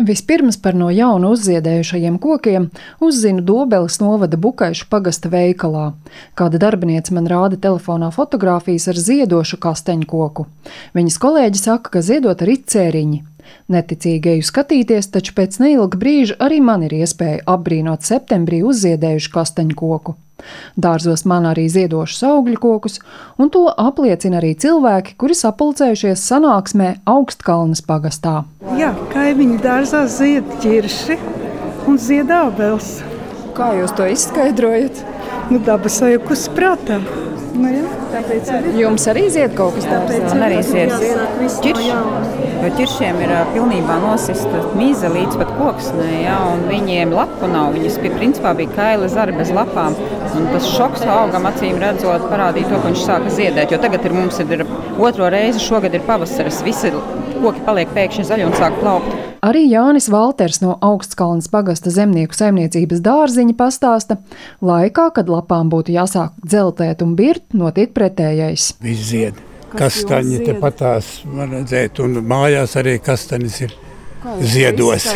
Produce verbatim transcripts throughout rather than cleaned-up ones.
Vispirms par no jauna uzziedējušajiem kokiem uzzinu Dobeles novada Bukaišu pagasta veikalā. Kāda darbiniece man rāda telefonā fotogrāfijas ar ziedošu kasteņkoku. Viņas kolēģi saka, ka ziedot arī cēriņi. Neticīgi eju skatīties, taču pēc neilga brīža arī man ir iespēja apbrīnot septembrī uzziedējušu kasteņkoku. Dārzos man arī ziedošus augļu kokus, un to apliecina arī cilvēki, kuri sapulcējušies sanāksmē Augstkalnes pagastā. Jā, kaimiņu dārzā zied ķirši un zied ābeles. Kā jūs to izskaidrojat? Nu, daba sajukus prātā. Nu, jā, tāpēc arī. Jums arī zied kaut kas dārzā? Man arī zied ķirši, jo ķiršiem ir pilnībā nosista mīza līdz pat koksnē, jā, un viņiem lapu nav. Viņas principā bija kaili zari bez lapām. Un tas šoks augam acīm redzot parādīja to, ka viņš sāka ziedēt, jo tagad ir mums ir otro reizi, šogad ir pavasaris, visi koki paliek pēkšņi zaļi un sāk plaukt. Arī Jānis Valters no Augstkalnes pagasta zemnieku saimniecības dārziņa pastāsta, laikā, kad lapām būtu jāsāk dzeltēt un birt, notiek pretējais. Viss zied. Kastaņi te patās var redzēt, un mājās arī kastaņas ir ziedos.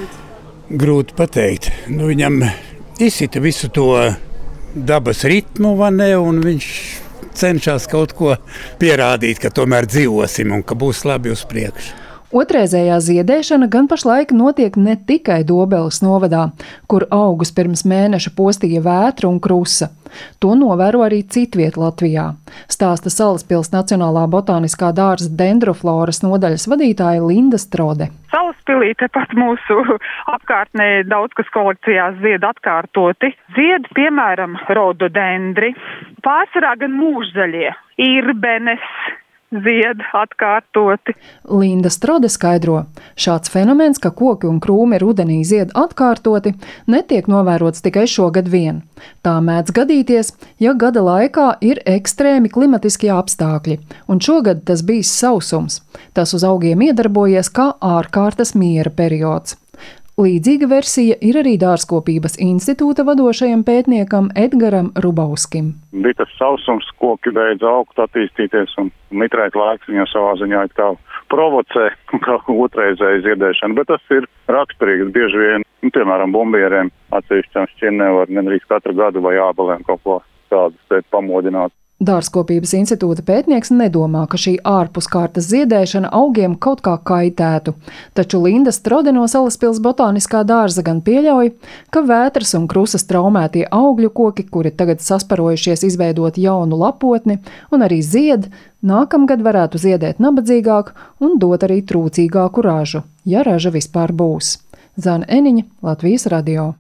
Grūti pateikt. Nu, viņam izsita visu to dabas ritmu, vanē, un viņš cenšas kaut ko pierādīt, ka tomēr dzīvosim un ka būs labi uz priekšu. Otrreizējā ziedēšana gan pašlaik notiek ne tikai Dobeles novadā, kur augus pirms mēneša postīja vētra un krusa. To novēro arī citviet Latvijā. Stāsta Salaspils Nacionālā botāniskā dārza dendrofloras nodaļas vadītāja Linda Strode. Salaspilī tepat mūsu apkārtnē daudz kas kolekcijās zied atkārtoti. Zied, piemēram, rododendri, pārsvarā gan mūžzaļie, irbenes, zied atkārtoti. Linda Strode skaidro, šāds fenomens, ka koki un krūmi rudenī zied atkārtoti, netiek novērots tikai šogad vien. Tā mēdz gadīties, ja gada laikā ir ekstrēmi klimatiskie apstākļi, un šogad tas bijis sausums. Tas uz augiem iedarbojies kā ārkārtas miera periods. Līdzīga versija ir arī Dārzkopības institūta vadošajam pētniekam Edgaram Rubauskim. Bija tas sausums, koki beidz augt, attīstīties, un mitrēt laiks viņu savā ziņā tā provocē kā otrreizēju ziedēšanu, bet tas ir raksturīgs bieži vien, nu, piemēram, bumbieriem atsevišķām šķirnēm var gandrīz katru gadu vai ābelēm kaut ko tādu pamodināt. Dārzkopības institūta pētnieks nedomā, ka šī ārpuskārtas ziedēšana augiem kaut kā kaitētu, taču Linda Strode no Salaspils botāniskā dārza gan pieļauj, ka vētras un krusas traumētie augļu koki, kuri tagad sasparojušies izveidot jaunu lapotni un arī zied, nākamgad varētu ziedēt nabadzīgāk un dot arī trūcīgāku ražu, ja raža vispār būs. Zana Eniņa, Latvijas radio.